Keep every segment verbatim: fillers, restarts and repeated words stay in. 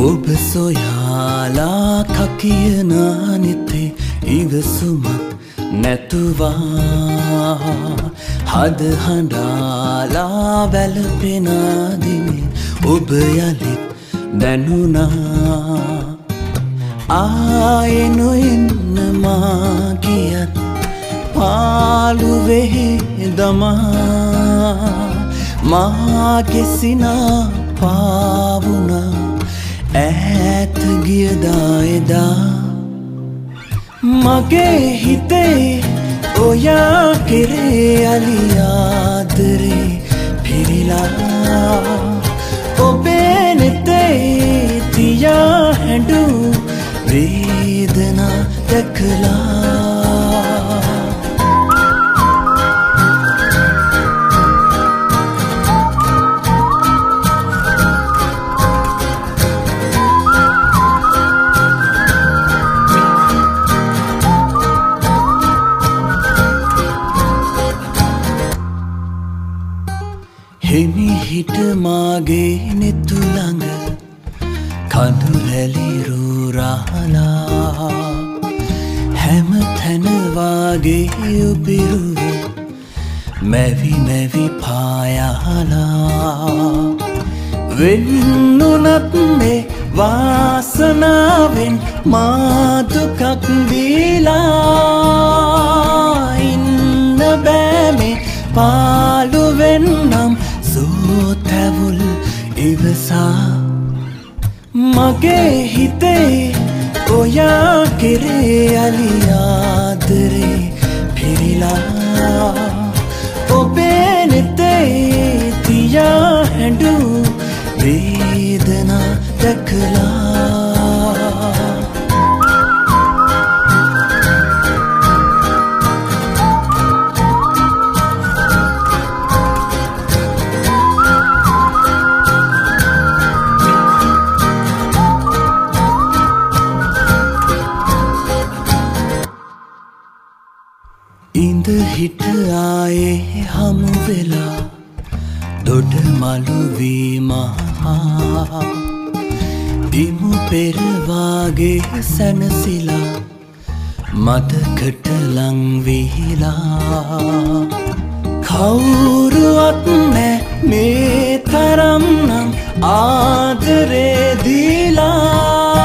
ඔබ සොයාලා කකියන නිතේ ඉවසුමක් නැතුවා හද හඬාලා වැළපෙන දිනේ ඔබ යලිත් දැනුණා ආයේ නොඑන්න මා ගියත් පාළුවේ දමා මාගේ සිනා පාවුණා ඈත ගියදා එදා මගේ හිතේ ඔයා කෙරේ අලි ආදරේ පිරිලා ඔබේ නෙතේ තියා හැඬු වේදනා දැකලා හිමි හිට මාගේ නෙතු ළඟ කඳු හැලිරු රහලා හැම තැන වාගේ උපිරුව මැවි මැවි පායලා වෙන්නුනත් මේ වාසනාවෙන් මා දුකක් දීලා ඉන්න බෑ මේ පාළුවෙන් නම් සෝතැවුල් ඉවසා මගේ හිතේ ඔයා කෙරේ අලි ආදරේ පිරිලා ඔබේ නෙතේ තියා හැඬු වේදනා දැකලා ඉඳ හිට ආයේ හමු වෙලා දොඩ මලු වීමහා ඉමු පෙරවාගේ සැනසිලා මතකට ලං වීලා කවුරුවත් නෑ මේ තරම් නම් ආදරේ දීලා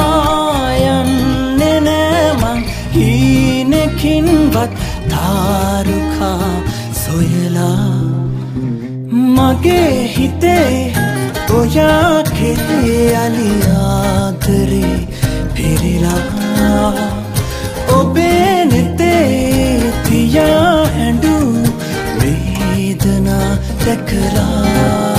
යන්නේ නෑ මං හීනකින්වත් තාරුකා සොයලා මගේ හිතේ ඔයා කෙරේ අලි ආදරේ පිරිලා ඔබේ නෙතේ තියා හැඬු වේදනා දැකලා